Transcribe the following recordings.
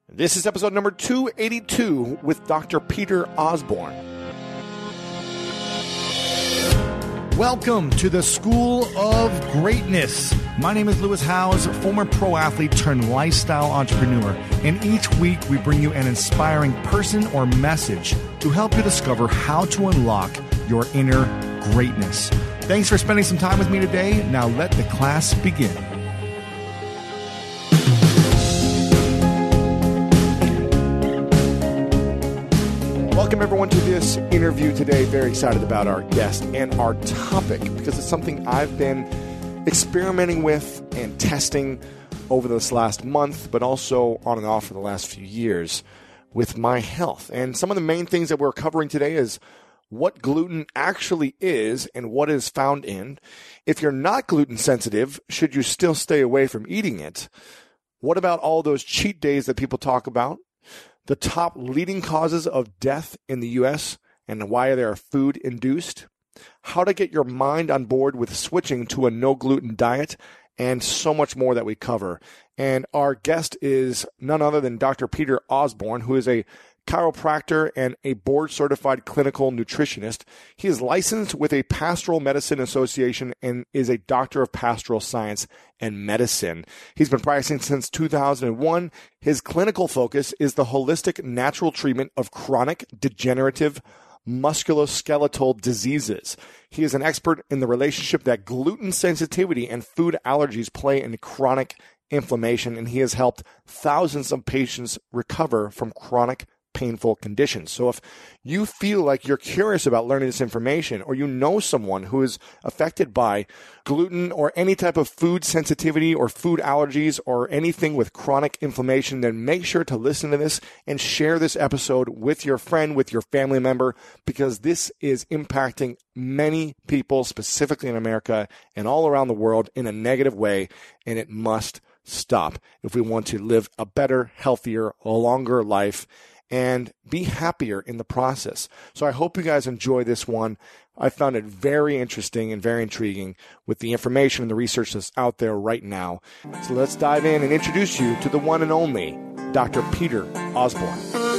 This is episode number 282 with Dr. Peter Osborne. Welcome to the School of Greatness. My name is Lewis Howes, former pro athlete turned lifestyle entrepreneur. And each week we bring you an inspiring person or message to help you discover how to unlock your inner greatness. Thanks for spending some time with me today. Now let the class begin. Welcome, everyone, to this interview today. Very excited about our guest and our topic because it's something I've been experimenting with and testing over this last month, but also on and off for the last few years with my health. And some of the main things that we're covering today is what gluten actually is and what is found in. If you're not gluten sensitive, should you still stay away from eating it? What about all those cheat days that people talk about? The top leading causes of death in the U.S. and why they are food-induced, how to get your mind on board with switching to a no-gluten diet, and so much more that we cover. And our guest is none other than Dr. Peter Osborne, who is a chiropractor and a board-certified clinical nutritionist. He is licensed with a Pastoral Medicine Association and is a doctor of pastoral science and medicine. He's been practicing since 2001. His clinical focus is the holistic natural treatment of chronic degenerative musculoskeletal diseases. He is an expert in the relationship that gluten sensitivity and food allergies play in chronic inflammation, and he has helped thousands of patients recover from chronic painful conditions. So if you feel like you're curious about learning this information, or you know someone who is affected by gluten or any type of food sensitivity or food allergies or anything with chronic inflammation, then make sure to listen to this and share this episode with your friend, with your family member, because this is impacting many people, specifically in America and all around the world, in a negative way, and it must stop if we want to live a better, healthier, longer life and be happier in the process. So I hope you guys enjoy this one. I found it very interesting and very intriguing with the information and the research that's out there right now. So let's dive in and introduce you to the one and only Dr. Peter Osborne.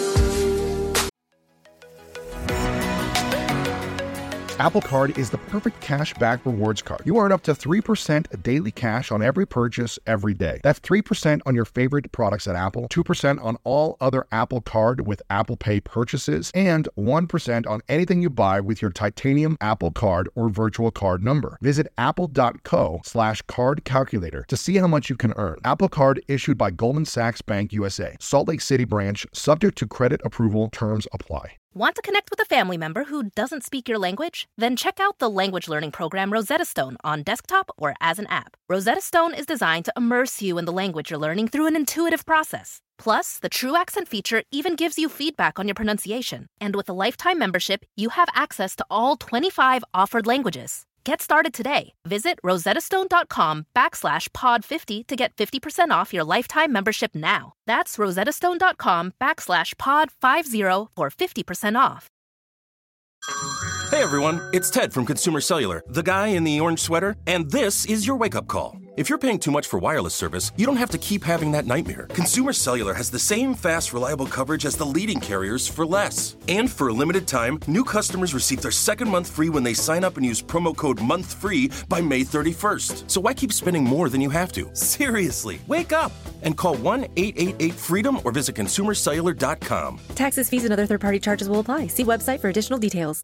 Apple Card is the perfect cash back rewards card. You earn up to 3% daily cash on every purchase every day. That's 3% on your favorite products at Apple, 2% on all other Apple Card with Apple Pay purchases, and 1% on anything you buy with your titanium Apple Card or virtual card number. Visit apple.co/card calculator to see how much you can earn. Apple Card issued by Goldman Sachs Bank USA, Salt Lake City branch, subject to credit approval, terms apply. Want to connect with a family member who doesn't speak your language? Then check out the language learning program Rosetta Stone on desktop or as an app. Rosetta Stone is designed to immerse you in the language you're learning through an intuitive process. Plus, the True Accent feature even gives you feedback on your pronunciation. And with a lifetime membership, you have access to all 25 offered languages. Get started today. Visit rosettastone.com/pod50 to get 50% off your lifetime membership now. That's rosettastone.com/pod50 for 50% off. Hey everyone, it's Ted from Consumer Cellular, the guy in the orange sweater, and this is your wake-up call. If you're paying too much for wireless service, you don't have to keep having that nightmare. Consumer Cellular has the same fast, reliable coverage as the leading carriers for less. And for a limited time, new customers receive their second month free when they sign up and use promo code MONTHFREE by May 31st. So why keep spending more than you have to? Seriously, wake up and call 1-888-FREEDOM or visit consumercellular.com. Taxes, fees, and other third-party charges will apply. See website for additional details.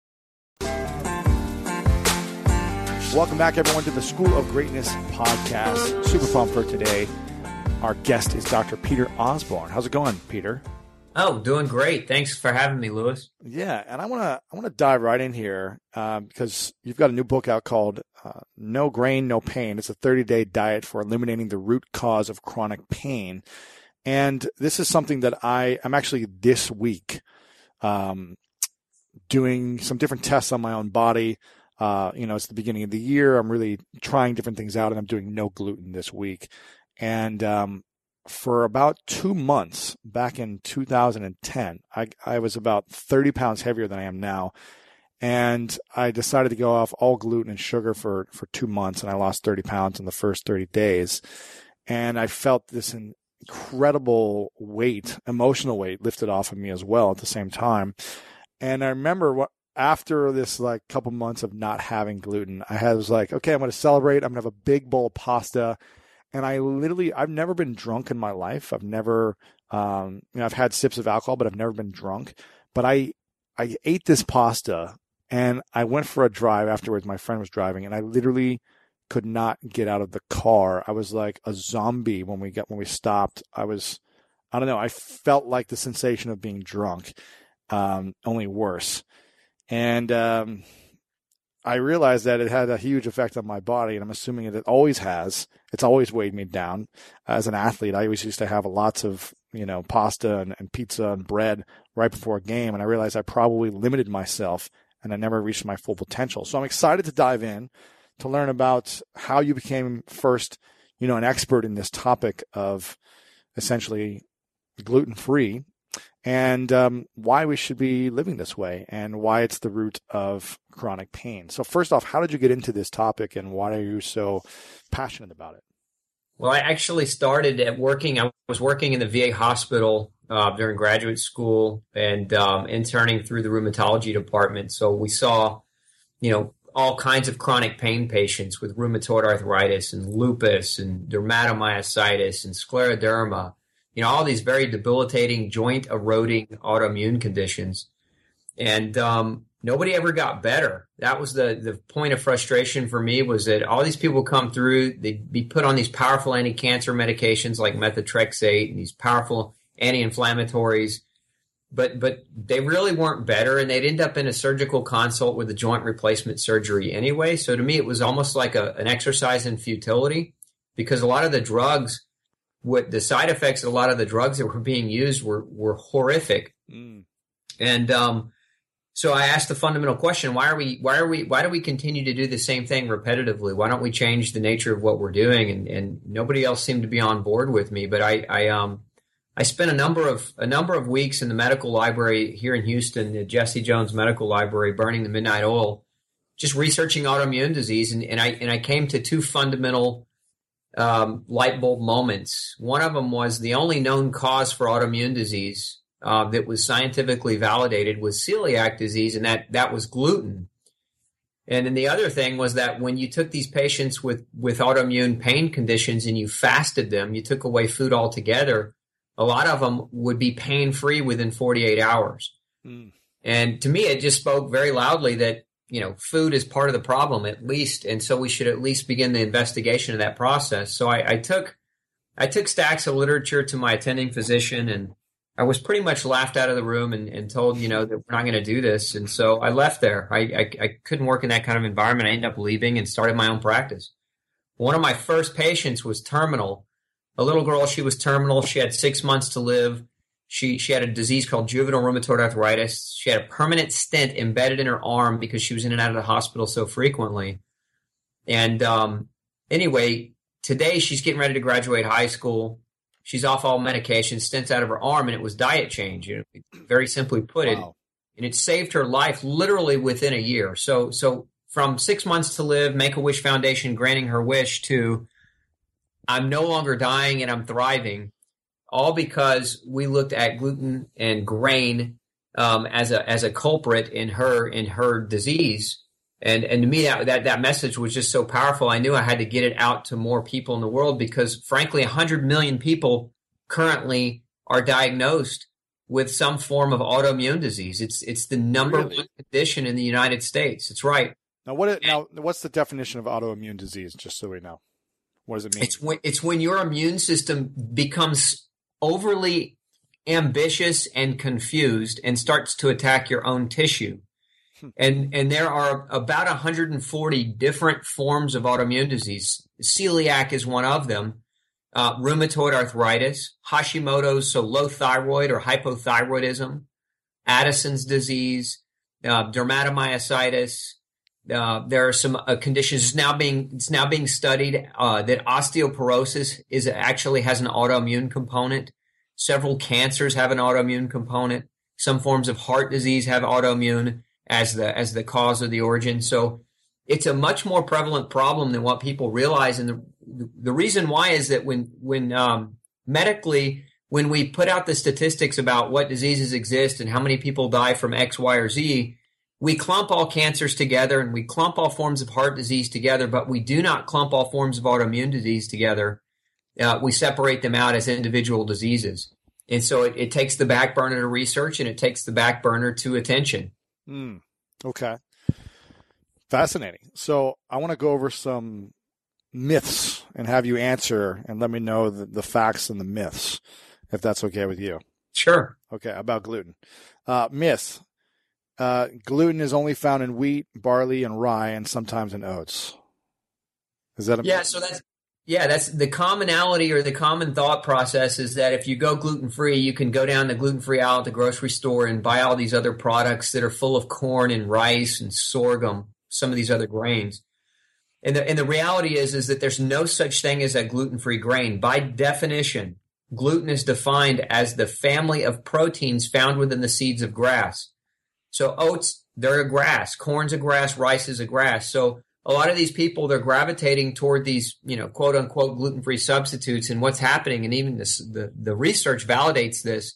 Welcome back, everyone, to the School of Greatness podcast. Super pumped for today. Our guest is Dr. Peter Osborne. How's it going, Peter? Oh, doing great. Thanks for having me, Lewis. Yeah, and I want to dive right in here because you've got a new book out called No Grain, No Pain. It's a 30-day diet for eliminating the root cause of chronic pain. And this is something that I'm actually this week doing some different tests on my own body. It's the beginning of the year. I'm really trying different things out, and I'm doing no gluten this week. And for about 2 months back in 2010, I was about 30 pounds heavier than I am now. And I decided to go off all gluten and sugar for 2 months, and I lost 30 pounds in the first 30 days. And I felt this incredible weight, emotional weight lifted off of me as well at the same time. And I remember after this like couple months of not having gluten, was like, okay, I'm going to celebrate. I'm going to have a big bowl of pasta. And I've never been drunk in my life. I've never, I've had sips of alcohol, but I've never been drunk. But I ate this pasta and I went for a drive afterwards. My friend was driving and I literally could not get out of the car. I was like a zombie when we stopped. I don't know. I felt like the sensation of being drunk, only worse. And I realized that it had a huge effect on my body, and I'm assuming it always has. It's always weighed me down. As an athlete, I always used to have lots of, pasta and pizza and bread right before a game, and I realized I probably limited myself, and I never reached my full potential. So I'm excited to dive in to learn about how you became first, an expert in this topic of essentially gluten-free, and why we should be living this way and why it's the root of chronic pain. So first off, how did you get into this topic and why are you so passionate about it? Well, I actually started I was working in the VA hospital during graduate school and interning through the rheumatology department. So we saw, all kinds of chronic pain patients with rheumatoid arthritis and lupus and dermatomyositis and scleroderma. All these very debilitating, joint-eroding autoimmune conditions. And nobody ever got better. That was the point of frustration for me, was that all these people come through, they'd be put on these powerful anti-cancer medications like methotrexate and these powerful anti-inflammatories, but they really weren't better, and they'd end up in a surgical consult with a joint replacement surgery anyway. So to me, it was almost like an exercise in futility, because a lot of the drugs, the side effects of a lot of the drugs that were being used were horrific. And so I asked the fundamental question: why do we continue to do the same thing repetitively? Why don't we change the nature of what we're doing? And nobody else seemed to be on board with me. But I spent a number of weeks in the medical library here in Houston, the Jesse Jones Medical Library, burning the midnight oil, just researching autoimmune disease, and I came to two fundamental light bulb moments. One of them was the only known cause for autoimmune disease that was scientifically validated was celiac disease, and that was gluten. And then the other thing was that when you took these patients with autoimmune pain conditions and you fasted them, you took away food altogether, a lot of them would be pain-free within 48 hours. And to me, it just spoke very loudly that, food is part of the problem at least, and so we should at least begin the investigation of that process. So I took stacks of literature to my attending physician, and I was pretty much laughed out of the room and told, that we're not going to do this. And so I left there. I couldn't work in that kind of environment. I ended up leaving and started my own practice. One of my first patients was terminal. A little girl, she was terminal. She had 6 months to live. She had a disease called juvenile rheumatoid arthritis. She had a permanent stent embedded in her arm because she was in and out of the hospital so frequently. And anyway, today she's getting ready to graduate high school. She's off all medication, stents out of her arm, and it was diet change, very simply put it. Wow. And it saved her life literally within a year. So from 6 months to live, Make-A-Wish Foundation granting her wish, to I'm no longer dying and I'm thriving, all because we looked at gluten and grain as a culprit in her disease. And to me, that message was just so powerful. I knew I had to get it out to more people in the world because, frankly, 100 million people currently are diagnosed with some form of autoimmune disease. It's the number one condition in the United States. It's right. Now, what's the definition of autoimmune disease, just so we know? What does it mean? It's when your immune system becomes overly ambitious and confused and starts to attack your own tissue. And there are about 140 different forms of autoimmune disease. Celiac is one of them. Rheumatoid arthritis, Hashimoto's, so low thyroid or hypothyroidism, Addison's disease, dermatomyositis. There are some conditions. It's now being studied that osteoporosis actually has an autoimmune component. Several cancers have an autoimmune component. Some forms of heart disease have autoimmune as the cause of the origin. So it's a much more prevalent problem than what people realize. And the reason why is that when medically, when we put out the statistics about what diseases exist and how many people die from X, Y, or Z, we clump all cancers together and we clump all forms of heart disease together, but we do not clump all forms of autoimmune disease together. We separate them out as individual diseases. And so it takes the back burner to research and it takes the back burner to attention. Okay. Fascinating. So I want to go over some myths and have you answer and let me know the facts and the myths, if that's okay with you. Sure. Okay, about gluten. Myth. Gluten is only found in wheat, barley, and rye, and sometimes in oats. Is that a myth? So that's the commonality or the common thought process is that if you go gluten-free, you can go down the gluten-free aisle at the grocery store and buy all these other products that are full of corn and rice and sorghum, some of these other grains. And the reality is that there's no such thing as a gluten-free grain. By definition, gluten is defined as the family of proteins found within the seeds of grass. So oats, they're a grass. Corn's a grass. Rice is a grass. So a lot of these people, they're gravitating toward these, quote unquote, gluten-free substitutes. And what's happening, and even the research validates this.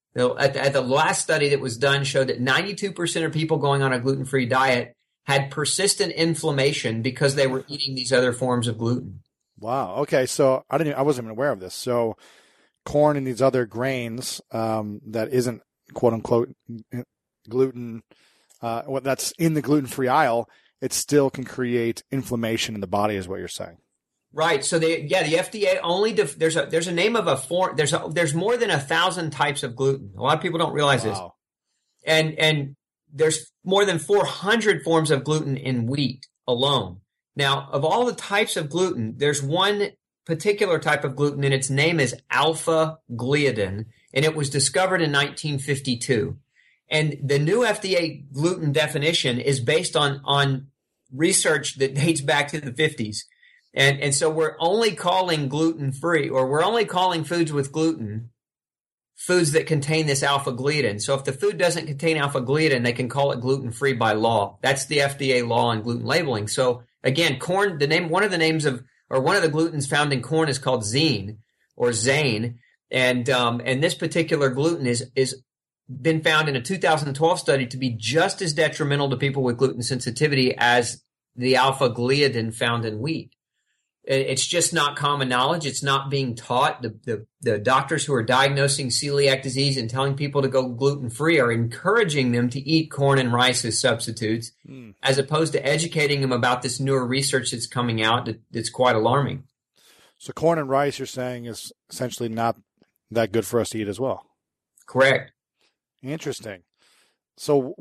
At the last study that was done showed that 92% of people going on a gluten-free diet had persistent inflammation because they were eating these other forms of gluten. Wow. Okay. So I wasn't even aware of this. So corn and these other grains that isn't quote unquote gluten, that's in the gluten-free aisle, it still can create inflammation in the body, is what you're saying. Right. So the FDA only there's a name of a form. There's more than 1,000 types of gluten. A lot of people don't realize this. And there's more than 400 forms of gluten in wheat alone. Now, of all the types of gluten, there's one particular type of gluten, and its name is alpha-gliadin, and it was discovered in 1952. And the new FDA gluten definition is based on research that dates back to the 50s. And so we're only calling gluten-free, or we're only calling foods with gluten foods that contain this alpha-gliadin. So if the food doesn't contain alpha-gliadin, they can call it gluten-free by law. That's the FDA law on gluten labeling. So again, corn, one of the glutens found in corn is called zein or zane. And this particular gluten is been found in a 2012 study to be just as detrimental to people with gluten sensitivity as the alpha-gliadin found in wheat. It's just not common knowledge. It's not being taught. The doctors who are diagnosing celiac disease and telling people to go gluten-free are encouraging them to eat corn and rice as substitutes, as opposed to educating them about this newer research that's coming out that's quite alarming. So corn and rice, you're saying, is essentially not that good for us to eat as well. Correct. Interesting. So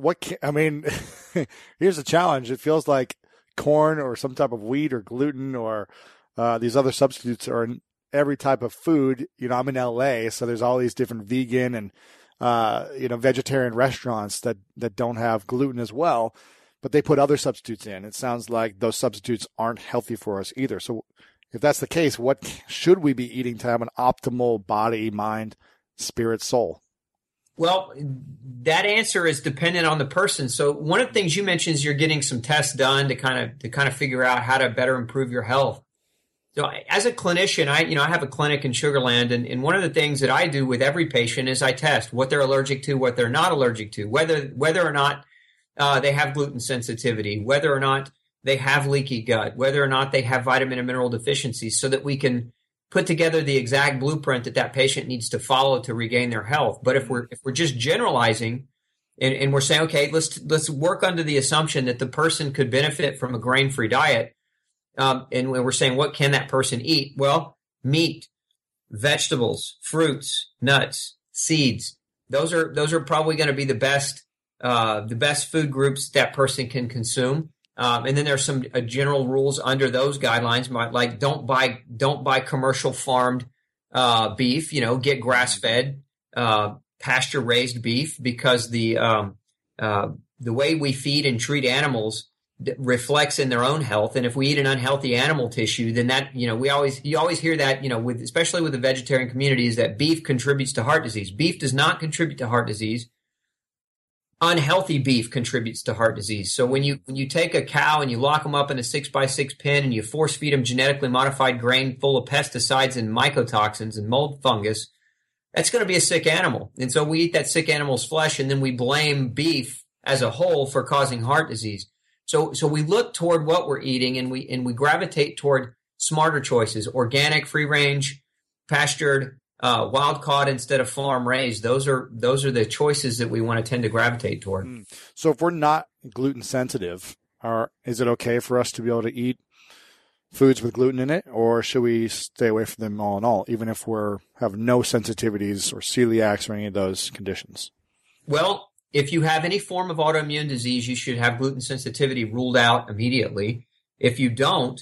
here's the challenge. It feels like corn or some type of wheat or gluten or these other substitutes are in every type of food. I'm in LA, so there's all these different vegan and vegetarian restaurants that don't have gluten as well, but they put other substitutes in. It sounds like those substitutes aren't healthy for us either. So if that's the case, what should we be eating to have an optimal body, mind, spirit, soul? Well, that answer is dependent on the person. So one of the things you mentioned is you're getting some tests done to kind of figure out how to better improve your health. So as a clinician, I have a clinic in Sugar Land, and one of the things that I do with every patient is I test what they're allergic to, what they're not allergic to, whether or not they have gluten sensitivity, whether or not they have leaky gut, whether or not they have vitamin and mineral deficiencies, so that we can put together the exact blueprint that patient needs to follow to regain their health. But if we're just generalizing and we're saying, okay, let's work under the assumption that the person could benefit from a grain-free diet, and we're saying, what can that person eat? Well, meat, vegetables, fruits, nuts, seeds. Those are probably going to be the best food groups that person can consume. And then there's some general rules under those guidelines, like don't buy commercial farmed beef. Get grass fed, pasture raised beef, because the way we feed and treat animals reflects in their own health. And if we eat an unhealthy animal tissue, then that you always hear that especially with the vegetarian community, is that beef contributes to heart disease. Beef does not contribute to heart disease. unhealthy beef contributes to heart disease. So when you take a cow and you lock them up in a 6x6 pen and you force feed them genetically modified grain full of pesticides and mycotoxins and mold fungus, that's going to be a sick animal. And so we eat that sick animal's flesh, and then we blame beef as a whole for causing heart disease. So we look toward what we're eating, and we gravitate toward smarter choices: organic, free range, pastured, wild caught instead of farm raised. Those are the choices that we want to tend to gravitate toward. So if we're not gluten sensitive, is it okay for us to be able to eat foods with gluten in it, or should we stay away from them all in all, even if have no sensitivities or celiacs or any of those conditions? Well, if you have any form of autoimmune disease, you should have gluten sensitivity ruled out immediately. If you don't,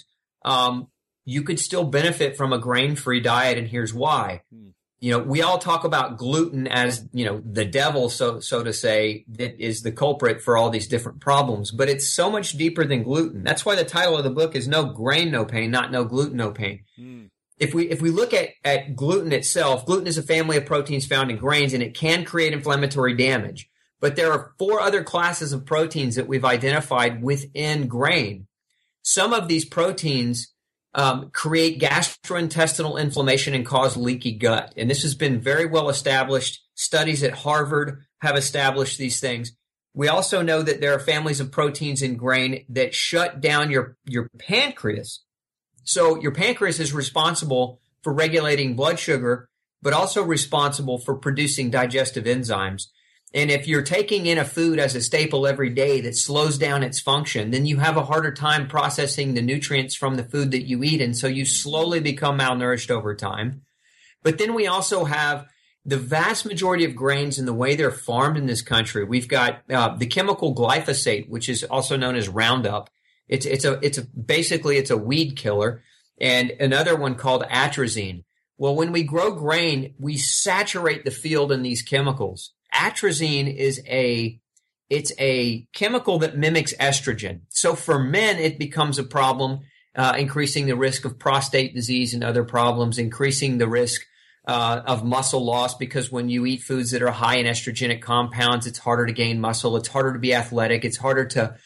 you could still benefit from a grain-free diet, and here's why. We all talk about gluten as, the devil, so to say, that is the culprit for all these different problems. But it's so much deeper than gluten. That's why the title of the book is No Grain, No Pain, not No Gluten, No Pain. If we look at gluten itself, gluten is a family of proteins found in grains, and it can create inflammatory damage. But there are 4 other classes of proteins that we've identified within grain. Some of these proteins create gastrointestinal inflammation and cause leaky gut. And this has been very well established. Studies at Harvard have established these things. We also know that there are families of proteins in grain that shut down your pancreas. So your pancreas is responsible for regulating blood sugar, but also responsible for producing digestive enzymes. And if you're taking in a food as a staple every day that slows down its function, then you have a harder time processing the nutrients from the food that you eat. And so you slowly become malnourished over time. But then we also have the vast majority of grains and the way they're farmed in this country. We've got the chemical glyphosate, which is also known as Roundup. It's basically a weed killer, and another one called atrazine. Well, when we grow grain, we saturate the field in these chemicals. Atrazine is it's a chemical that mimics estrogen. So for men, it becomes a problem, increasing the risk of prostate disease and other problems, increasing the risk of muscle loss, because when you eat foods that are high in estrogenic compounds, it's harder to gain muscle. It's harder to be athletic. It's harder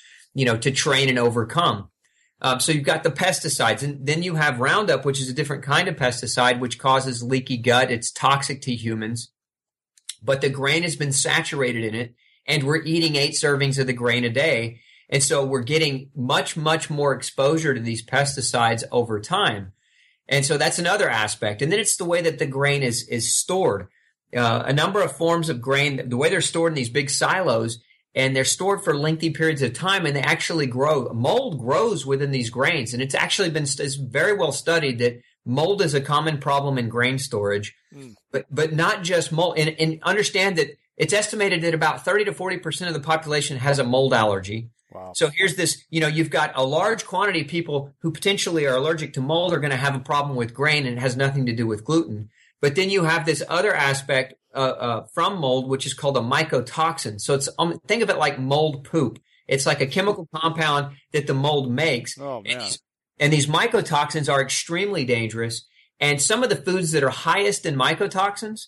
to train and overcome. So you've got the pesticides, and then you have Roundup, which is a different kind of pesticide, which causes leaky gut. It's toxic to humans. But the grain has been saturated in it, and we're eating 8 servings of the grain a day. And so we're getting much, much more exposure to these pesticides over time. And so that's another aspect. And then it's the way that the grain is stored. A number of forms of grain, the way they're stored in these big silos, and they're stored for lengthy periods of time, and they actually grow. Mold grows within these grains, and it's actually it's very well studied that mold is a common problem in grain storage, but not just mold. And understand that it's estimated that about 30 to 40% of the population has a mold allergy. Wow. So here's this, you've got a large quantity of people who potentially are allergic to mold are going to have a problem with grain, and it has nothing to do with gluten. But then you have this other aspect from mold, which is called a mycotoxin. So it's think of it like mold poop. It's like a chemical compound that the mold makes. Oh, man. And these mycotoxins are extremely dangerous. And some of the foods that are highest in mycotoxins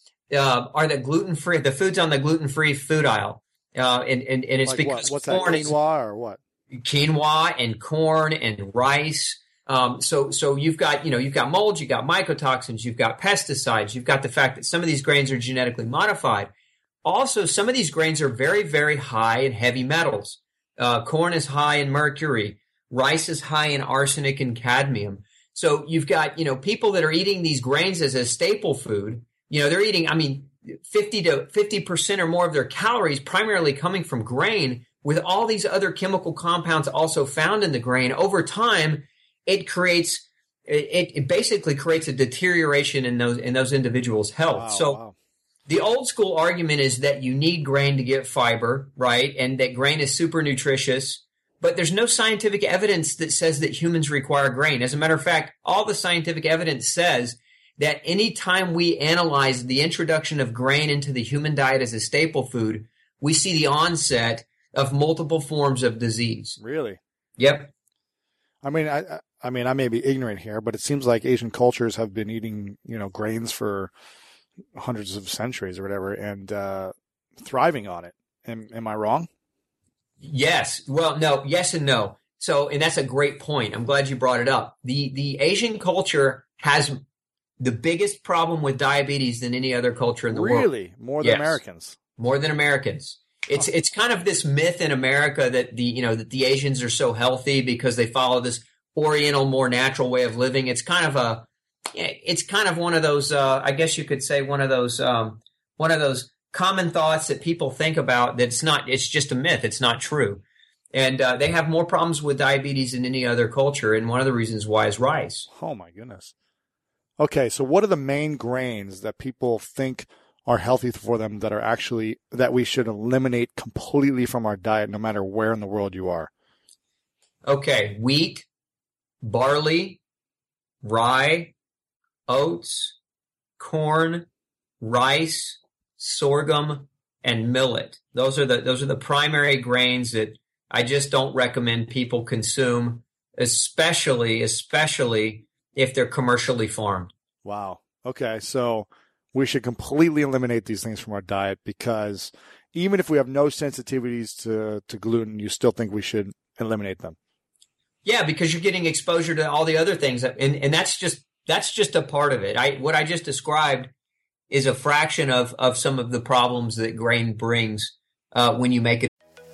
are the foods on the gluten-free food aisle. And it's like because what's that, quinoa or what? Quinoa and corn and rice. So you've got mold, you've got mycotoxins, you've got pesticides, you've got the fact that some of these grains are genetically modified. Also, some of these grains are very, very high in heavy metals. Corn is high in mercury. Rice is high in arsenic and cadmium. So you've got, people that are eating these grains as a staple food. They're eating, 50% or more of their calories primarily coming from grain, with all these other chemical compounds also found in the grain. Over time, it basically creates a deterioration in those individuals' health. Wow. The old school argument is that you need grain to get fiber, right? And that grain is super nutritious. But there's no scientific evidence that says that humans require grain. As a matter of fact, all the scientific evidence says that any time we analyze the introduction of grain into the human diet as a staple food, we see the onset of multiple forms of disease. Really? Yep. I may be ignorant here, but it seems like Asian cultures have been eating, grains for hundreds of centuries or whatever, and thriving on it. Am I wrong? Yes. Well, no, yes and no. So, and that's a great point. I'm glad you brought it up. The Asian culture has the biggest problem with diabetes than any other culture in the world. Really? More than Americans? More than Americans. It's kind of this myth in America that the Asians are so healthy because they follow this Oriental, more natural way of living. It's kind of one of those, I guess you could say one of those common thoughts that people think about it's just a myth. It's not true. And they have more problems with diabetes than any other culture. And one of the reasons why is rice. Oh, my goodness. Okay, so what are the main grains that people think are healthy for them that we should eliminate completely from our diet no matter where in the world you are? Okay, wheat, barley, rye, oats, corn, rice, sorghum, and millet. Those are the primary grains that I just don't recommend people consume, especially if they're commercially farmed. Wow. Okay, so we should completely eliminate these things from our diet because even if we have no sensitivities to gluten, you still think we should eliminate them. Yeah, because you're getting exposure to all the other things, and that's just a part of it. What I just described is a fraction of some of the problems that grain brings when you make it.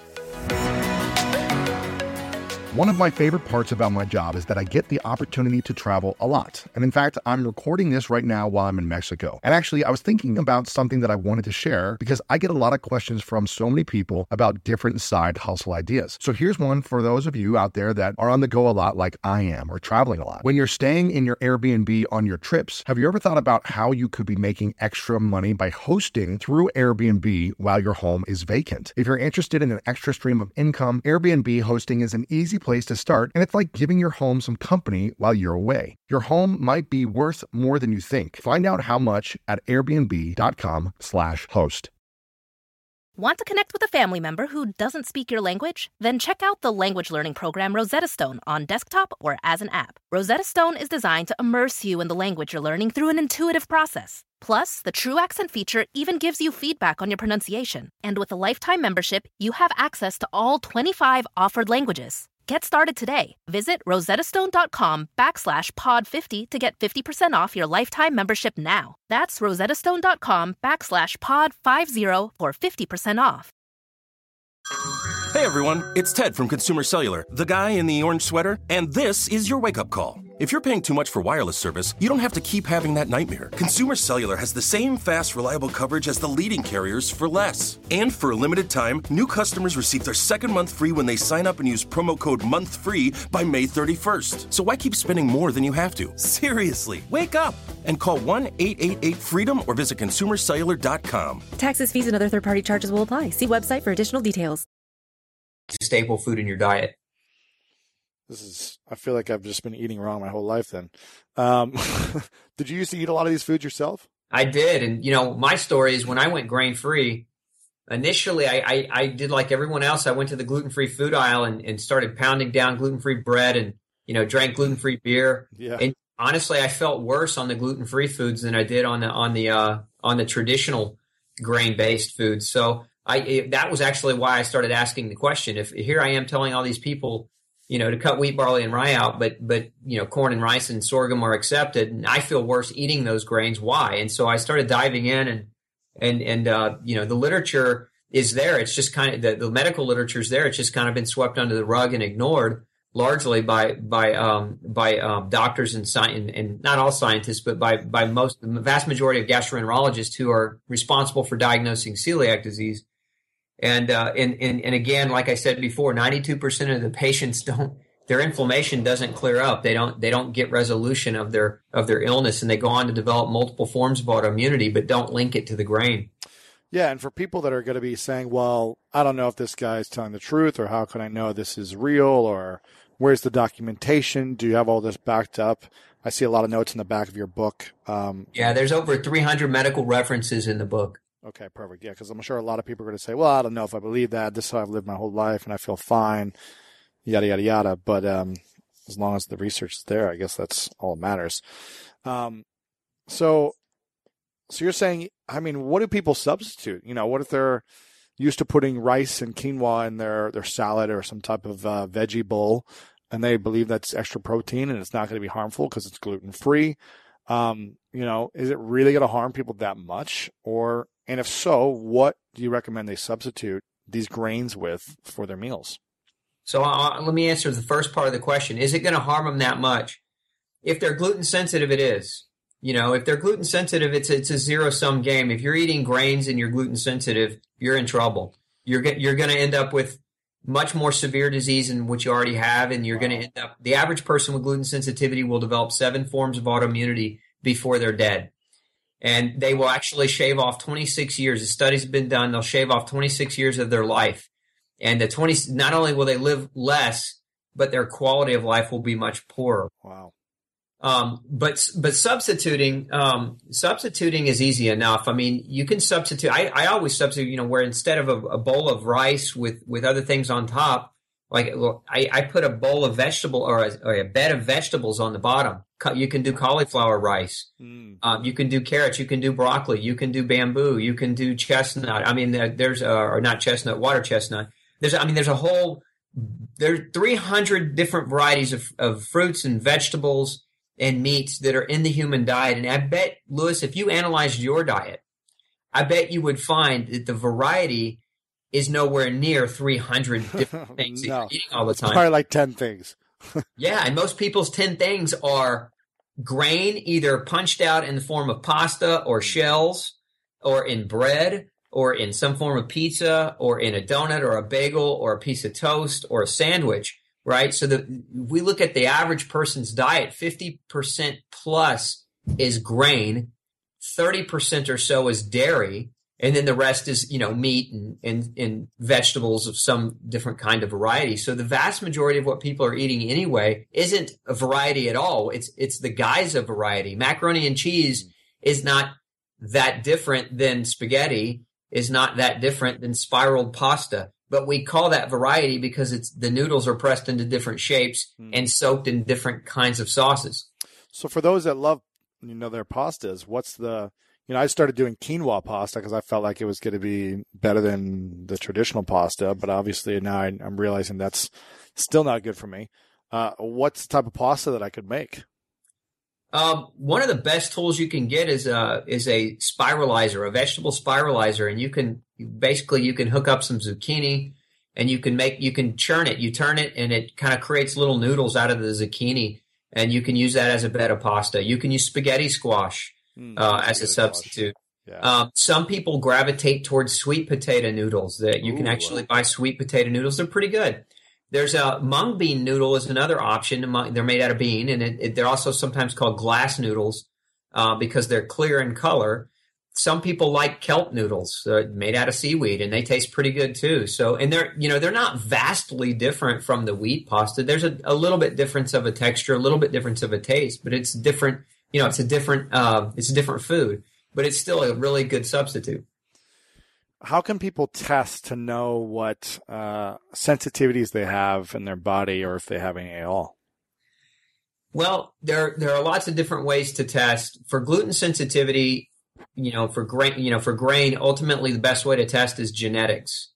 One of my favorite parts about my job is that I get the opportunity to travel a lot. And in fact, I'm recording this right now while I'm in Mexico. And actually, I was thinking about something that I wanted to share because I get a lot of questions from so many people about different side hustle ideas. So here's one for those of you out there that are on the go a lot like I am or traveling a lot. When you're staying in your Airbnb on your trips, have you ever thought about how you could be making extra money by hosting through Airbnb while your home is vacant? If you're interested in an extra stream of income, Airbnb hosting is an easy place to start, and it's like giving your home some company while you're away. Your home might be worth more than you think. Find out how much at airbnb.com/host. Want to connect with a family member who doesn't speak your language? Then check out the language learning program Rosetta Stone on desktop or as an app. Rosetta Stone is designed to immerse you in the language you're learning through an intuitive process. Plus, the True Accent feature even gives you feedback on your pronunciation. And with a lifetime membership, you have access to all 25 offered languages. Get started today. Visit rosettastone.com/pod50 to get 50% off your lifetime membership now. That's rosettastone.com/pod50 for 50% off. Hey everyone, it's Ted from Consumer Cellular, the guy in the orange sweater, and this is your wake-up call. If you're paying too much for wireless service, you don't have to keep having that nightmare. Consumer Cellular has the same fast, reliable coverage as the leading carriers for less. And for a limited time, new customers receive their second month free when they sign up and use promo code MONTHFREE by May 31st. So why keep spending more than you have to? Seriously, wake up and call 1-888-FREEDOM or visit consumercellular.com. Taxes, fees, and other third-party charges will apply. See website for additional details. Staple food in your diet. I feel like I've just been eating wrong my whole life then. Did you used to eat a lot of these foods yourself? I did. And, my story is when I went grain-free, initially I did like everyone else. I went to the gluten-free food aisle and started pounding down gluten-free bread and, drank gluten-free beer. Yeah. And honestly, I felt worse on the gluten-free foods than I did on the traditional grain-based foods. So that was actually why I started asking the question. If here I am telling all these people, to cut wheat, barley, and rye out, but corn and rice and sorghum are accepted, and I feel worse eating those grains. Why? And so I started diving in, and the literature is there. It's just kind of the medical literature is there. It's just kind of been swept under the rug and ignored largely by doctors and not all scientists, but by the vast majority of gastroenterologists who are responsible for diagnosing celiac disease. And again, like I said before, 92% of the patients their inflammation doesn't clear up. They don't get resolution of their illness, and they go on to develop multiple forms of autoimmunity, but don't link it to the grain. Yeah, and for people that are going to be saying, well, I don't know if this guy's telling the truth, or how can I know this is real, or where's the documentation? Do you have all this backed up? I see a lot of notes in the back of your book. Yeah, there's over 300 medical references in the book. Okay, perfect. Yeah, because I'm sure a lot of people are going to say, well, I don't know if I believe that. This is how I've lived my whole life, and I feel fine, yada, yada, yada. But as long as the research is there, I guess that's all that matters. So you're saying, what do people substitute? What if they're used to putting rice and quinoa in their salad or some type of veggie bowl, and they believe that's extra protein and it's not going to be harmful because it's gluten-free. Is it really going to harm people that much? And if so, what do you recommend they substitute these grains with for their meals? So let me answer the first part of the question. Is it going to harm them that much? If they're gluten sensitive, it is. If they're gluten sensitive, it's a zero-sum game. If you're eating grains and you're gluten sensitive, you're in trouble. You're going to end up with much more severe disease than what you already have, and you're going to end up. The average person with gluten sensitivity will develop 7 forms of autoimmunity before they're dead, and they will actually shave off 26 years. The studies have been done; they'll shave off 26 years of their life, and not only will they live less, but their quality of life will be much poorer. Wow. But substituting is easy enough. I mean, you can substitute. I always substitute, where instead of a bowl of rice with other things on top, I put a bowl of vegetable or a bed of vegetables on the bottom. You can do cauliflower rice. You can do carrots. You can do broccoli. You can do bamboo. You can do chestnut. I mean, or not chestnut, water chestnut. There's 300 different varieties of fruits and vegetables and meats that are in the human diet. And I bet, Lewis, if you analyzed your diet, I bet you would find that the variety is nowhere near 300 different things that you're eating all the time. It's probably like 10 things. Yeah, and most people's 10 things are grain, either punched out in the form of pasta or shells, or in bread, or in some form of pizza, or in a donut, or a bagel, or a piece of toast, or a sandwich. Right. So we look at the average person's diet, 50% plus is grain, 30% or so is dairy, and then the rest is, meat and vegetables of some different kind of variety. So the vast majority of what people are eating anyway isn't a variety at all. It's the guise of variety. Macaroni and cheese is not that different than spaghetti, is not that different than spiraled pasta. But we call that variety because the noodles are pressed into different shapes and soaked in different kinds of sauces. So for those that love, their pastas, what's I started doing quinoa pasta because I felt like it was going to be better than the traditional pasta. But obviously now I'm realizing that's still not good for me. What's the type of pasta that I could make? One of the best tools you can get is a spiralizer, a vegetable spiralizer, and you can hook up some zucchini, and you can churn it. You turn it, and it kind of creates little noodles out of the zucchini, and you can use that as a bed of pasta. You can use spaghetti squash as a substitute. Yeah. Some people gravitate towards sweet potato noodles. That you can actually buy sweet potato noodles. They're pretty good. There's a mung bean noodle is another option. They're made out of bean, and they're also sometimes called glass noodles because they're clear in color. Some people like kelp noodles made out of seaweed, and they taste pretty good too. So, and they're not vastly different from the wheat pasta. There's a little bit difference of a texture, a little bit difference of a taste, but it's different. It's a different food, but it's still a really good substitute. How can people test to know what sensitivities they have in their body, or if they have any at all? Well, there are lots of different ways to test for gluten sensitivity. For grain, ultimately the best way to test is genetics.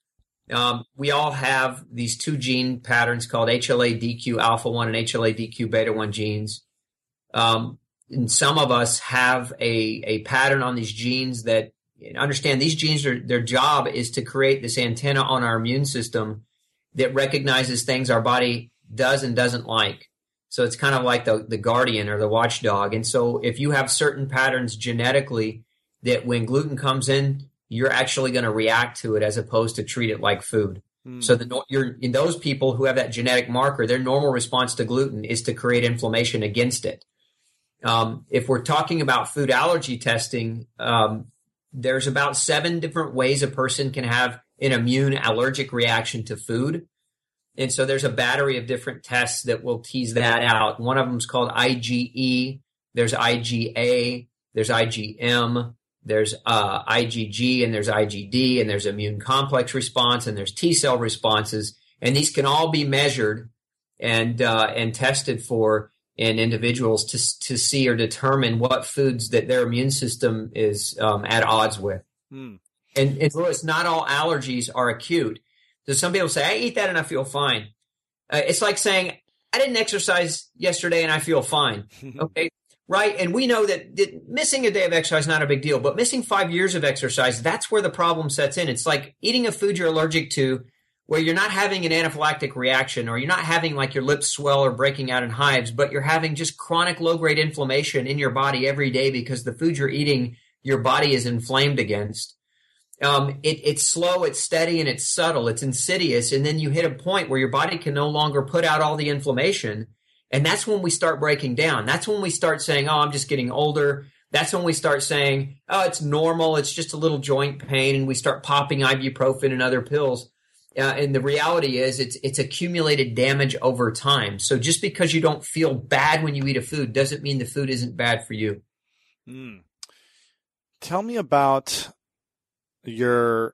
We all have these 2 gene patterns called HLA-DQ alpha 1 and HLA-DQ beta 1 genes. And some of us have a pattern on these genes that. Understand these genes their job is to create this antenna on our immune system that recognizes things our body does and doesn't like. So it's kind of like the guardian or the watchdog. And so if you have certain patterns genetically that when gluten comes in, you're actually going to react to it as opposed to treat it like food. So in those people who have that genetic marker, their normal response to gluten is to create inflammation against it. If we're talking about food allergy testing, there's about 7 different ways a person can have an immune allergic reaction to food. And so there's a battery of different tests that will tease that out. One of them is called IgE. There's IgA. There's IgM. There's IgG, and there's IgD, and there's immune complex response, and there's T cell responses. And these can all be measured and tested for in individuals to see or determine what foods that their immune system is at odds with. And Lewis, not all allergies are acute. So some people say, I eat that and I feel fine. It's like saying, I didn't exercise yesterday and I feel fine. Okay, right? And we know that missing a day of exercise is not a big deal, but missing 5 years of exercise, that's where the problem sets in. It's like eating a food you're allergic to where you're not having an anaphylactic reaction, or you're not having like your lips swell or breaking out in hives, but you're having just chronic low-grade inflammation in your body every day because the food you're eating, your body is inflamed against. It's slow, it's steady, and it's subtle. It's insidious. And then you hit a point where your body can no longer put out all the inflammation. And that's when we start breaking down. That's when we start saying, oh, I'm just getting older. That's when we start saying, oh, it's normal. It's just a little joint pain. And we start popping ibuprofen and other pills. And the reality is it's accumulated damage over time. So just because you don't feel bad when you eat a food doesn't mean the food isn't bad for you. Tell me about your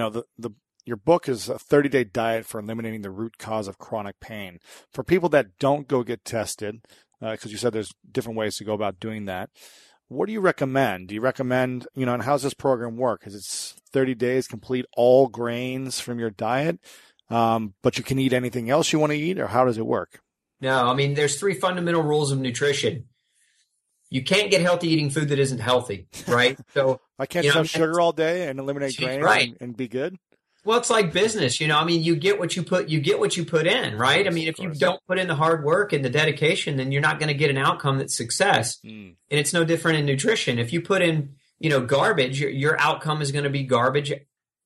book is a 30-day diet for eliminating the root cause of chronic pain. For people that don't go get tested, because you said there's different ways to go about doing that, what do you recommend? Do you recommend, and how does this program work? Is it 30 days, complete all grains from your diet, but you can eat anything else you want to eat, or how does it work? No, I mean, there's 3 fundamental rules of nutrition. You can't get healthy eating food that isn't healthy, right? So I can't have sugar all day and eliminate grains, right, and be good. Well, it's like business, I mean, you get what you put in, right? Yes, I mean, if you don't put in the hard work and the dedication, then you're not going to get an outcome that's success. And it's no different in nutrition. If you put in, garbage, your outcome is going to be garbage.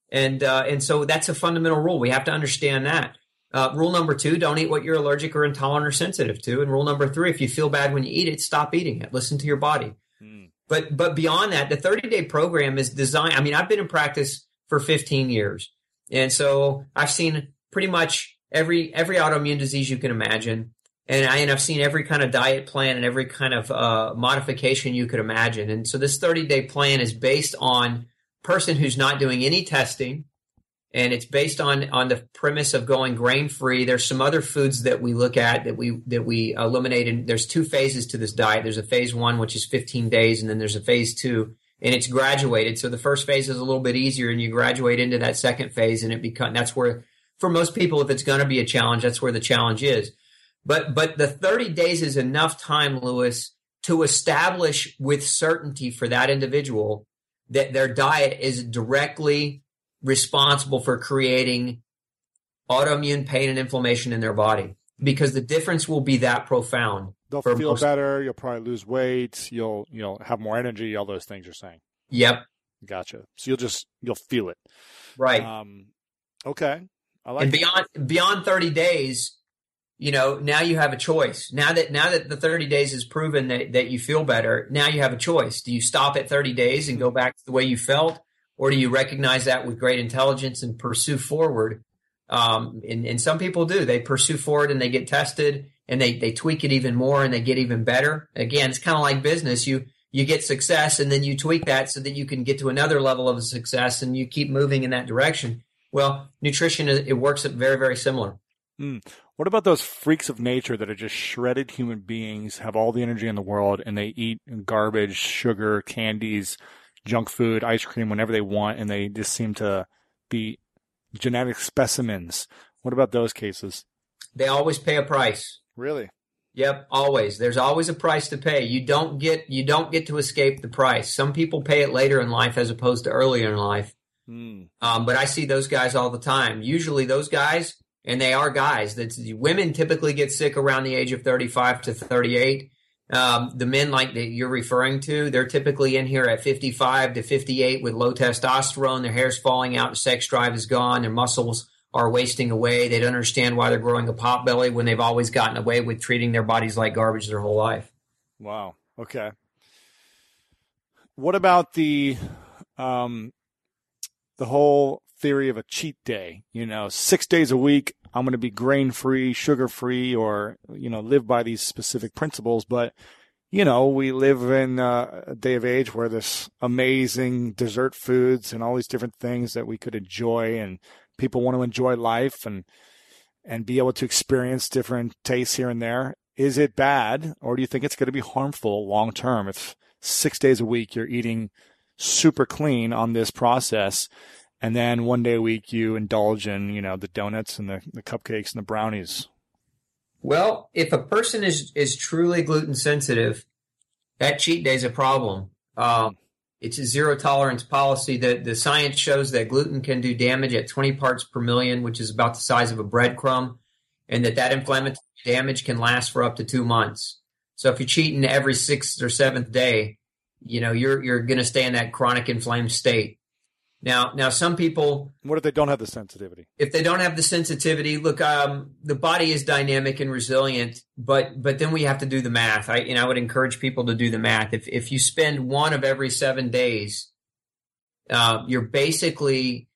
And so that's a fundamental rule. We have to understand that. Rule number 2, don't eat what you're allergic or intolerant or sensitive to. And rule number 3, if you feel bad when you eat it, stop eating it. Listen to your body. But beyond that, the 30-day program is designed. I mean, I've been in practice for 15 years. And so I've seen pretty much every autoimmune disease you can imagine. And I've seen every kind of diet plan and every kind of modification you could imagine. And so this 30-day plan is based on a person who's not doing any testing. And it's based on the premise of going grain-free. There's some other foods that we look at that we eliminate. And there's 2 phases to this diet. There's a phase 1, which is 15 days. And then there's a phase 2. And it's graduated. So the first phase is a little bit easier, and you graduate into that second phase, and that's where, for most people, if it's going to be a challenge, that's where the challenge is. But the 30 days is enough time, Lewis, to establish with certainty for that individual that their diet is directly responsible for creating autoimmune pain and inflammation in their body, because the difference will be that profound. They'll feel better. You'll probably lose weight. You'll have more energy. All those things you're saying. Yep. Gotcha. So you'll feel it. Right. Okay. I like. And beyond 30 days, now you have a choice. Now that the 30 days has proven that you feel better, now you have a choice. Do you stop at 30 days and go back to the way you felt, or do you recognize that with great intelligence and pursue forward? And some people do. They pursue forward and they get tested. And they tweak it even more and they get even better. Again, it's kind of like business. You get success and then you tweak that so that you can get to another level of success and you keep moving in that direction. Well, nutrition, it works very, very similar. What about those freaks of nature that are just shredded human beings, have all the energy in the world, and they eat garbage, sugar, candies, junk food, ice cream whenever they want, and they just seem to be genetic specimens? What about those cases? They always pay a price. Really? Yep, always. There's always a price to pay. You don't get to escape the price. Some people pay it later in life as opposed to earlier in life. But I see those guys all the time. Usually those guys, and they are guys, women typically get sick around the age of 35 to 38. The men like that you're referring to, they're typically in here at 55 to 58 with low testosterone. Their hair's falling out, their sex drive is gone, their muscles are wasting away. They don't understand why they're growing a pot belly when they've always gotten away with treating their bodies like garbage their whole life. Wow. Okay. What about the whole theory of a cheat day? 6 days a week, I'm going to be grain-free, sugar-free, or, live by these specific principles. But, we live in a day of age where there's amazing dessert foods and all these different things that we could enjoy, and people want to enjoy life and be able to experience different tastes here and there. Is it bad, or do you think it's going to be harmful long term if 6 days a week you're eating super clean on this process, and then one day a week you indulge in, the donuts and the cupcakes and the brownies? Well, if a person is truly gluten sensitive, that cheat day is a problem. It's a zero tolerance policy. The science shows that gluten can do damage at 20 parts per million, which is about the size of a breadcrumb, and that inflammatory damage can last for up to 2 months. So if you're cheating every 6th or 7th day, you're going to stay in that chronic inflamed state. Now, some people. What if they don't have the sensitivity? If they don't have the sensitivity, look, the body is dynamic and resilient, but then we have to do the math. I would encourage people to do the math. If you spend one of every 7 days, you're basically,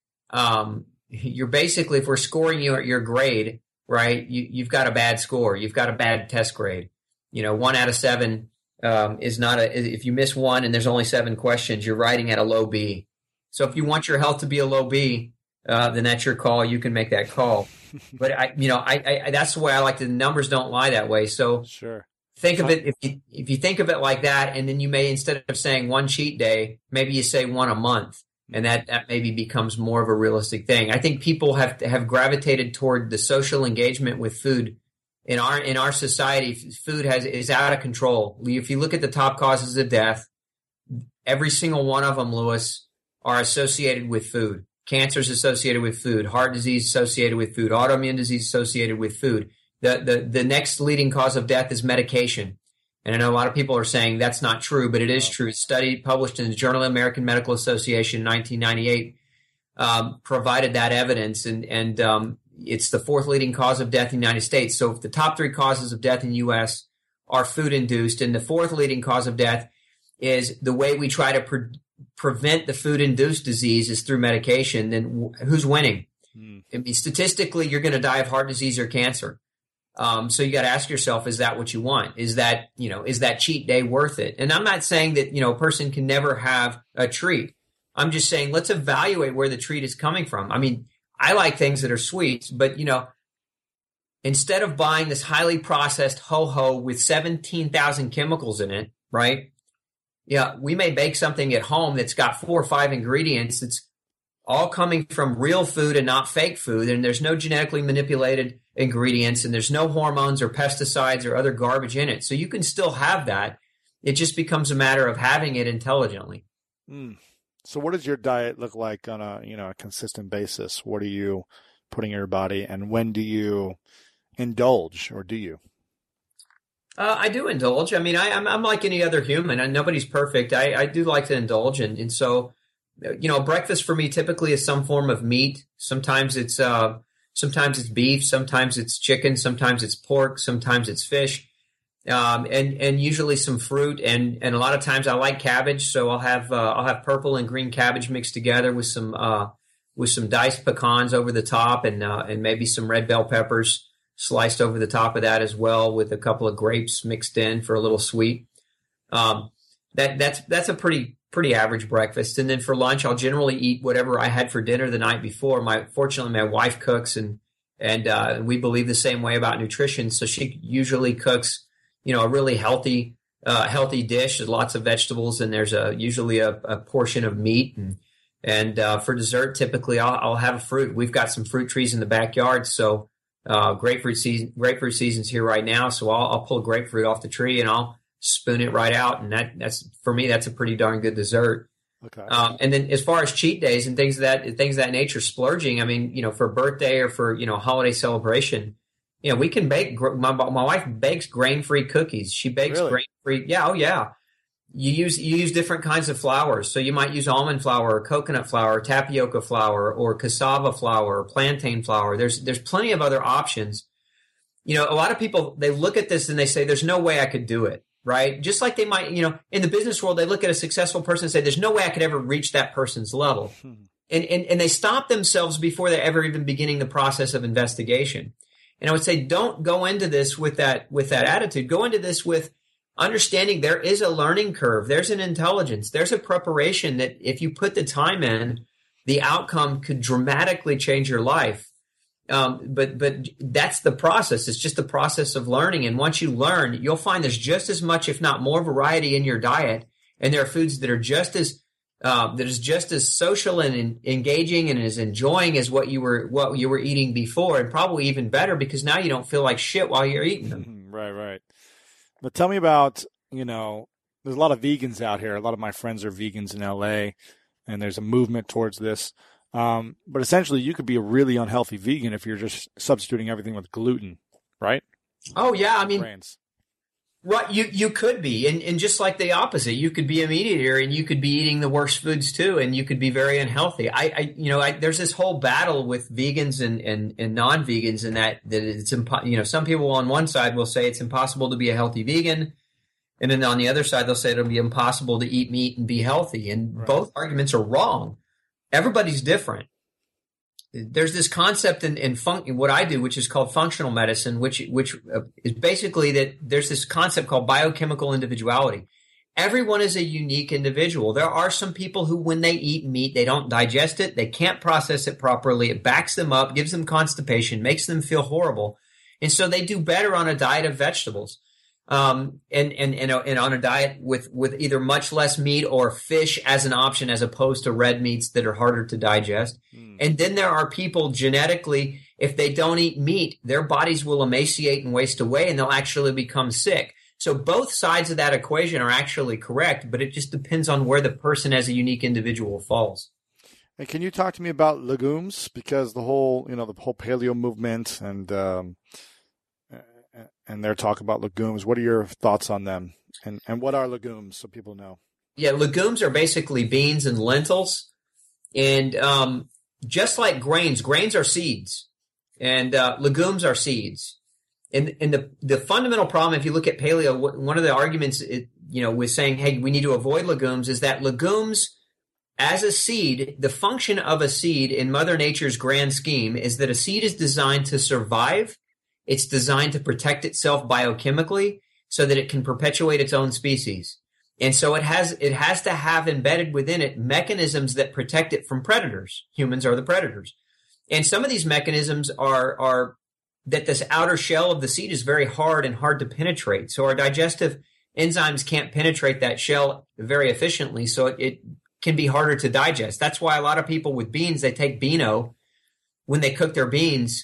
if we're scoring you at your grade, right? You've got a bad score. You've got a bad test grade. 1 out of 7 is not if you miss one and there's only 7 questions, you're writing at a low B. So if you want your health to be a low B, then that's your call. You can make that call. But that's the way I like it. The numbers don't lie that way. So sure. Think of it, if you think of it like that, and then you may, instead of saying one cheat day, maybe you say one a month, and that maybe becomes more of a realistic thing. I think people have gravitated toward the social engagement with food. In our society, food is out of control. If you look at the top causes of death, every single one of them, Lewis, are associated with food. Cancer is associated with food. Heart disease associated with food. Autoimmune disease associated with food. The next leading cause of death is medication. And I know a lot of people are saying that's not true, but it is true. A study published in the Journal of the American Medical Association in 1998 provided that evidence, and it's the 4th leading cause of death in the United States. So if the top 3 causes of death in the U.S. are food-induced, and the 4th leading cause of death is the way we try to prevent the food-induced disease is through medication, then who's winning? I mean, statistically, you're going to die of heart disease or cancer. So you got to ask yourself, is that what you want? Is that cheat day worth it? And I'm not saying that, a person can never have a treat. I'm just saying, let's evaluate where the treat is coming from. I mean, I like things that are sweet, but, instead of buying this highly processed ho-ho with 17,000 chemicals in it, right? Yeah, we may bake something at home that's got 4 or 5 ingredients. That's all coming from real food and not fake food. And there's no genetically manipulated ingredients, and there's no hormones or pesticides or other garbage in it. So you can still have that. It just becomes a matter of having it intelligently. So what does your diet look like on a consistent basis? What are you putting in your body, and when do you indulge, or do you? I do indulge. I mean, I'm like any other human, and nobody's perfect. I do like to indulge, and so, breakfast for me typically is some form of meat. Sometimes it's beef, sometimes it's chicken, sometimes it's pork, sometimes it's fish, and usually some fruit, and a lot of times I like cabbage, so I'll have purple and green cabbage mixed together with some diced pecans over the top, and maybe some red bell peppers sliced over the top of that as well, with a couple of grapes mixed in for a little sweet. That's a pretty average breakfast. And then for lunch, I'll generally eat whatever I had for dinner the night before. Fortunately, my wife cooks, and we believe the same way about nutrition. So she usually cooks, a really healthy dish with lots of vegetables, and there's usually a portion of meat. And for dessert, typically I'll have a fruit. We've got some fruit trees in the backyard, so grapefruit season's here right now. So I'll pull a grapefruit off the tree and I'll spoon it right out, and that's for me, that's a pretty darn good dessert. Okay. And then as far as cheat days and things of that nature, splurging, I mean, for a birthday or for, holiday celebration, we can bake. My wife bakes grain-free cookies. She bakes grain-free. Yeah. Oh yeah. You use different kinds of flours. So you might use almond flour or coconut flour, or tapioca flour, or cassava flour, or plantain flour. There's plenty of other options. A lot of people, they look at this and they say, there's no way I could do it. Right? Just like they might, in the business world, they look at a successful person and say, there's no way I could ever reach that person's level. And they stop themselves before they're ever even beginning the process of investigation. And I would say, don't go into this with that attitude. Go into this with understanding there is a learning curve. There's an intelligence. There's a preparation that if you put the time in, the outcome could dramatically change your life. But that's the process. It's just the process of learning. And once you learn, you'll find there's just as much, if not more, variety in your diet. And there are foods that are just as that is just as social and engaging and as enjoying as what you were eating before, and probably even better because now you don't feel like shit while you're eating them. Right. But tell me about, there's a lot of vegans out here. A lot of my friends are vegans in LA, and there's a movement towards this. But essentially, you could be a really unhealthy vegan if you're just substituting everything with gluten, right? Oh, yeah. I mean, grains. Right, you could be, and just like the opposite, you could be a meat eater, and you could be eating the worst foods too, and you could be very unhealthy. There's this whole battle with vegans and non-vegans, in that it's some people on one side will say it's impossible to be a healthy vegan, and then on the other side they'll say it'll be impossible to eat meat and be healthy, and both arguments are wrong. Everybody's different. There's this concept in what I do, which is called functional medicine, which is basically that there's this concept called biochemical individuality. Everyone is a unique individual. There are some people who, when they eat meat, they don't digest it, they can't process it properly, it backs them up, gives them constipation, makes them feel horrible, and so they do better on a diet of vegetables. And on a diet with either much less meat or fish as an option, as opposed to red meats that are harder to digest. And then there are people genetically, if they don't eat meat, their bodies will emaciate and waste away, and they'll actually become sick. So both sides of that equation are actually correct, but it just depends on where the person as a unique individual falls. And can you talk to me about legumes? Because the whole paleo movement and their talk about legumes. What are your thoughts on them? And what are legumes, so people know? Yeah, legumes are basically beans and lentils. And just like grains are seeds. And legumes are seeds. And the fundamental problem, if you look at paleo, one of the arguments with saying, hey, we need to avoid legumes, is that legumes, as a seed, the function of a seed in Mother Nature's grand scheme is that a seed is designed to survive. It's designed to protect itself biochemically so that it can perpetuate its own species. And so it has to have embedded within it mechanisms that protect it from predators. Humans are the predators. And some of these mechanisms are that this outer shell of the seed is very hard and hard to penetrate. So our digestive enzymes can't penetrate that shell very efficiently, so it can be harder to digest. That's why a lot of people with beans, they take Beano when they cook their beans,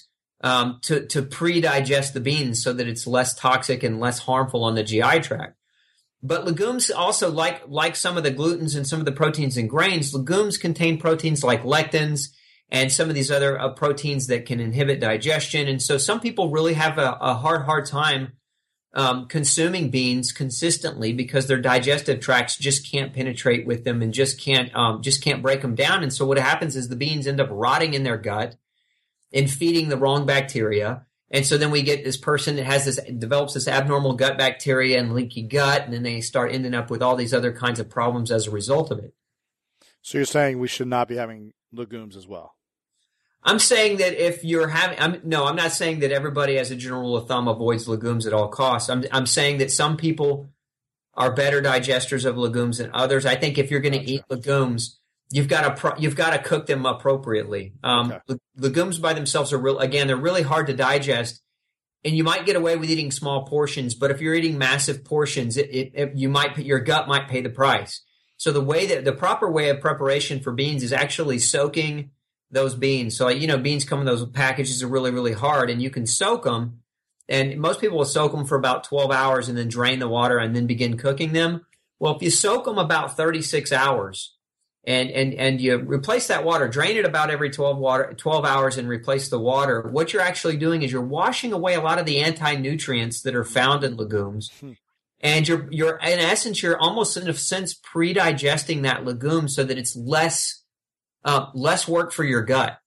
to pre-digest the beans so that it's less toxic and less harmful on the GI tract. But legumes also, like some of the glutens and some of the proteins in grains, legumes contain proteins like lectins and some of these other proteins that can inhibit digestion. And so some people really have a hard time consuming beans consistently because their digestive tracts just can't penetrate with them and just can't break them down. And so what happens is the beans end up rotting in their gut and feeding the wrong bacteria. And so then we get this person that develops this abnormal gut bacteria and leaky gut, and then they start ending up with all these other kinds of problems as a result of it. So you're saying we should not be having legumes as well? I'm saying that if you're I'm not saying that everybody as a general rule of thumb avoids legumes at all costs. I'm saying that some people are better digesters of legumes than others. I think if you're going to eat legumes, you've got to cook them appropriately. Okay. Legumes by themselves they're really hard to digest, and you might get away with eating small portions. But if you're eating massive portions, your gut might pay the price. So the proper way of preparation for beans is actually soaking those beans. So beans come in those packages are really, really hard, and you can soak them. And most people will soak them for about 12 hours and then drain the water and then begin cooking them. Well, if you soak them about 36 hours. And you replace that water, drain it about every 12 hours and replace the water. What you're actually doing is you're washing away a lot of the anti-nutrients that are found in legumes. And you're in essence, you're almost in a sense pre-digesting that legume so that it's less work for your gut.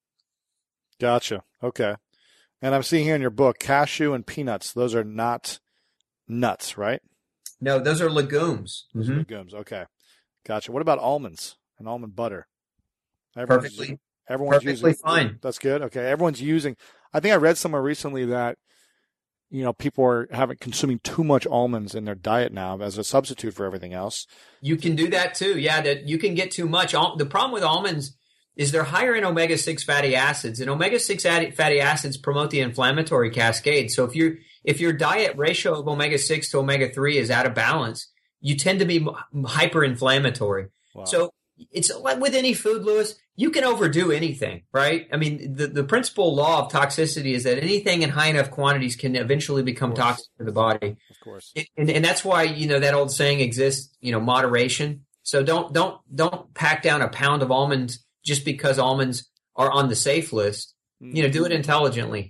Gotcha. Okay. And I'm seeing here in your book, cashew and peanuts. Those are not nuts, right? No, those are legumes. Those are legumes. Okay. Gotcha. What about almonds and almond butter? Everyone's perfectly fine. That's good. Okay. I think I read somewhere recently that, people are consuming too much almonds in their diet now as a substitute for everything else. You can do that too. Yeah, that you can get too much. The problem with almonds is they're higher in omega-6 fatty acids, and omega-6 fatty acids promote the inflammatory cascade. So if your diet ratio of omega-6 to omega-3 is out of balance, you tend to be hyper-inflammatory. Wow. So it's like with any food, Lewis, you can overdo anything, right? I mean, the principal law of toxicity is that anything in high enough quantities can eventually become toxic to the body. Of course. And that's why, that old saying exists, moderation. So don't pack down a pound of almonds just because almonds are on the safe list. Do it intelligently.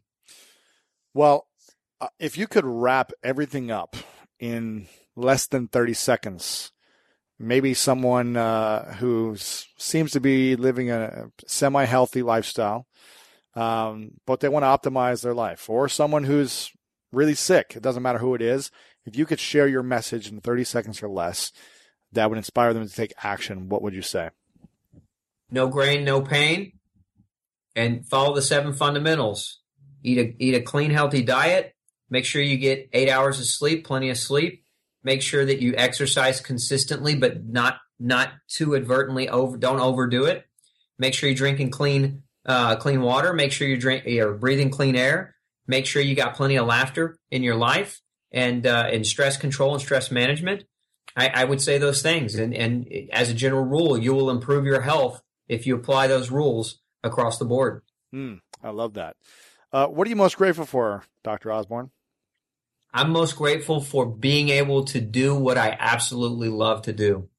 Well, if you could wrap everything up in less than 30 seconds, maybe someone who seems to be living a semi-healthy lifestyle, but they want to optimize their life, or someone who's really sick, it doesn't matter who it is, if you could share your message in 30 seconds or less that would inspire them to take action, what would you say? No grain, no pain, and follow the 7 fundamentals. Eat a clean, healthy diet. Make sure you get 8 hours of sleep, plenty of sleep. Make sure that you exercise consistently, but not too advertently don't overdo it. Make sure you're drinking clean water. Make sure you're breathing clean air. Make sure you got plenty of laughter in your life, and stress control and stress management. I would say those things, and as a general rule, you will improve your health if you apply those rules across the board. I love that. What are you most grateful for, Dr. Osborn? I'm most grateful for being able to do what I absolutely love to do.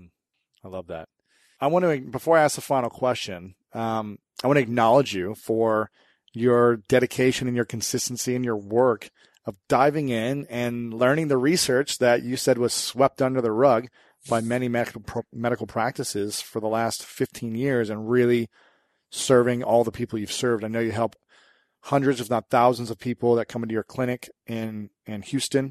I love that. Before I ask the final question, I want to acknowledge you for your dedication and your consistency in your work of diving in and learning the research that you said was swept under the rug by many medical practices for the last 15 years and really serving all the people you've served. I know you help hundreds, if not thousands, of people that come into your clinic in Houston.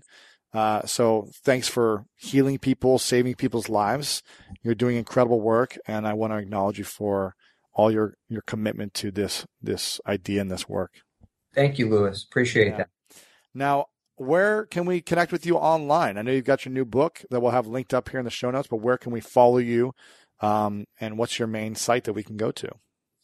So thanks for healing people, saving people's lives. You're doing incredible work, and I want to acknowledge you for all your commitment to this idea and this work. Thank you, Lewis. Appreciate that. Now, where can we connect with you online? I know you've got your new book that we'll have linked up here in the show notes, but where can we follow you, and what's your main site that we can go to?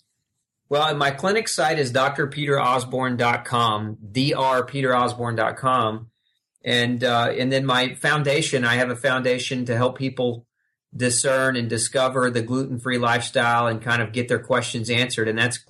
Well, my clinic site is drpeterosborn.com, drpeterosborn.com. And then my foundation, I have a foundation to help people discern and discover the gluten-free lifestyle and kind of get their questions answered. And that's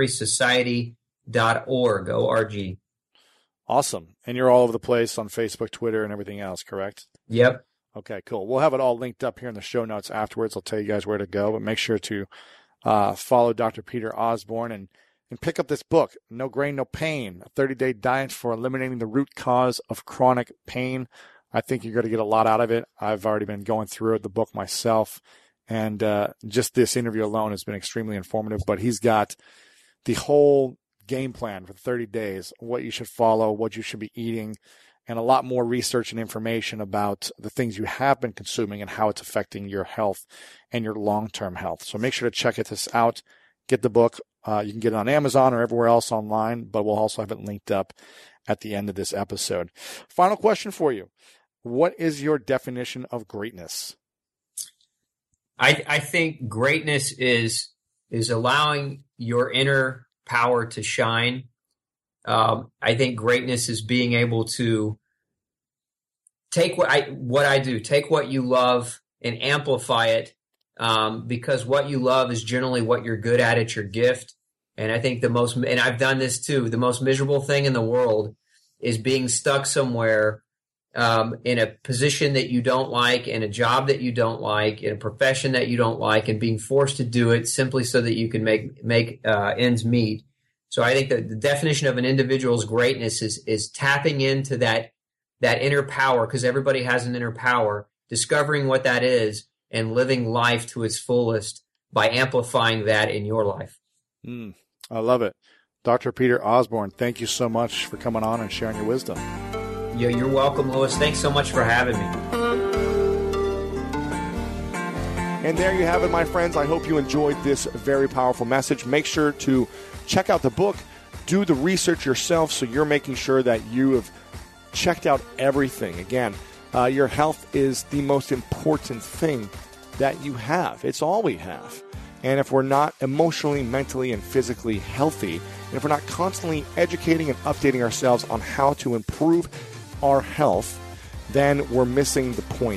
glutenfreesociety.org, O-R-G. Awesome. And you're all over the place on Facebook, Twitter, and everything else, correct? Yep. Okay, cool. We'll have it all linked up here in the show notes afterwards. I'll tell you guys where to go, but make sure to follow Dr. Peter Osborn and pick up this book, No Grain, No Pain, a 30-day diet for eliminating the root cause of chronic pain. I think you're going to get a lot out of it. I've already been going through the book myself, and just this interview alone has been extremely informative, but he's got the whole game plan for 30 days, what you should follow, what you should be eating, and a lot more research and information about the things you have been consuming and how it's affecting your health and your long-term health. So make sure to check this out. Get the book. You can get it on Amazon or everywhere else online, but we'll also have it linked up at the end of this episode. Final question for you. What is your definition of greatness? I think greatness is allowing your inner power to shine. I think greatness is being able to take what I do, take what you love and amplify it, because what you love is generally what you're good at. It's your gift. And I think and I've done this too, the most miserable thing in the world is being stuck somewhere in a position that you don't like, in a job that you don't like, in a profession that you don't like, and being forced to do it simply so that you can make ends meet. So I think that the definition of an individual's greatness is tapping into that inner power, because everybody has an inner power, discovering what that is, and living life to its fullest by amplifying that in your life. I love it. Dr. Peter Osborn, thank you so much for coming on and sharing your wisdom. Yeah, you're welcome, Lewis. Thanks so much for having me. And there you have it, my friends. I hope you enjoyed this very powerful message. Make sure to check out the book, do the research yourself so you're making sure that you have checked out everything. Again, your health is the most important thing that you have. It's all we have. And if we're not emotionally, mentally, and physically healthy, and if we're not constantly educating and updating ourselves on how to improve our health, then we're missing the point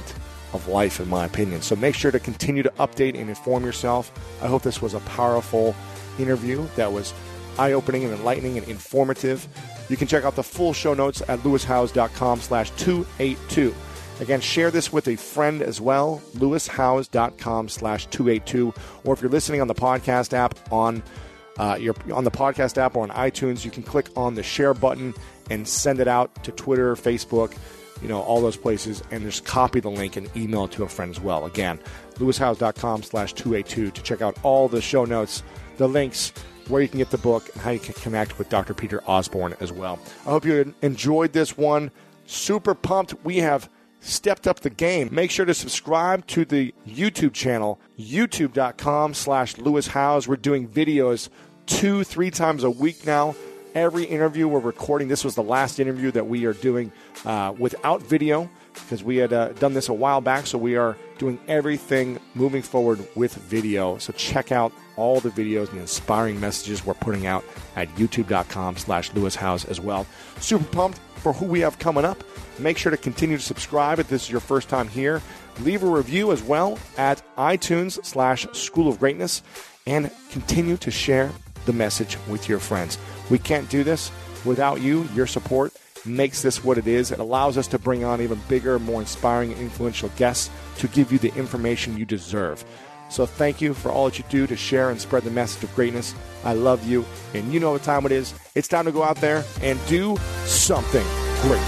of life, in my opinion. So make sure to continue to update and inform yourself. I hope this was a powerful interview that was eye-opening and enlightening and informative. You can check out the full show notes at lewishowes.com/282. Again, share this with a friend as well, lewishowes.com/282. Or if you're listening on the podcast app on the podcast app or on iTunes, you can click on the share button and send it out to Twitter, Facebook, all those places, and just copy the link and email it to a friend as well. Again, lewishowes.com/282 to check out all the show notes, the links, where you can get the book, and how you can connect with Dr. Peter Osborne as well. I hope you enjoyed this one. Super pumped. We have stepped up the game. Make sure to subscribe to the YouTube channel, youtube.com/Lewis Howes. We're doing videos 2-3 times a week now. Every interview we're recording. This was the last interview that we are doing without video, because we had done this a while back, so we are doing everything moving forward with video. So check out all the videos and the inspiring messages we're putting out at youtube.com/Lewis Howes as well. Super pumped for who we have coming up. Make sure to continue to subscribe if this is your first time here. Leave a review as well at iTunes/School of Greatness, and continue to share the message with your friends. We can't do this without you. Your support makes this what it is. It allows us to bring on even bigger, more inspiring, and influential guests to give you the information you deserve. So thank you for all that you do to share and spread the message of greatness. I love you, and you know what time it is. It's time to go out there and do something great.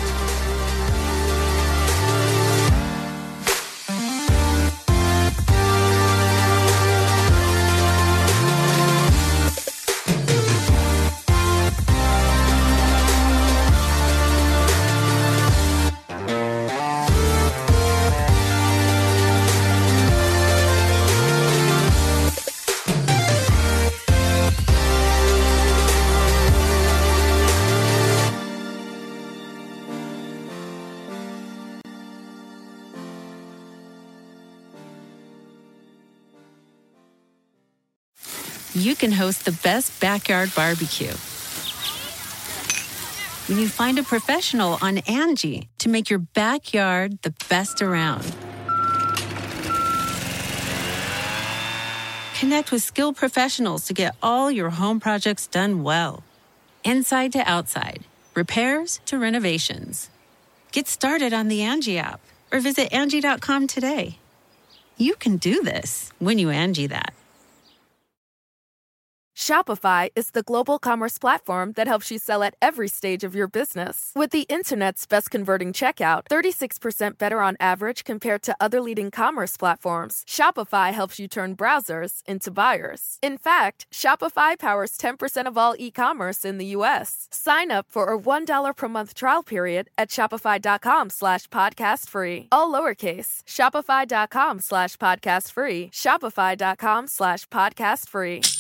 You can host the best backyard barbecue when you find a professional on Angie to make your backyard the best around. Connect with skilled professionals to get all your home projects done well. Inside to outside, repairs to renovations. Get started on the Angie app or visit Angie.com today. You can do this when you Angie that. Shopify is the global commerce platform that helps you sell at every stage of your business. With the internet's best converting checkout, 36% better on average compared to other leading commerce platforms, Shopify helps you turn browsers into buyers. In fact, Shopify powers 10% of all e-commerce in the U.S. Sign up for a $1 per month trial period at shopify.com/podcastfree. All lowercase, shopify.com/podcastfree, shopify.com/podcastfree.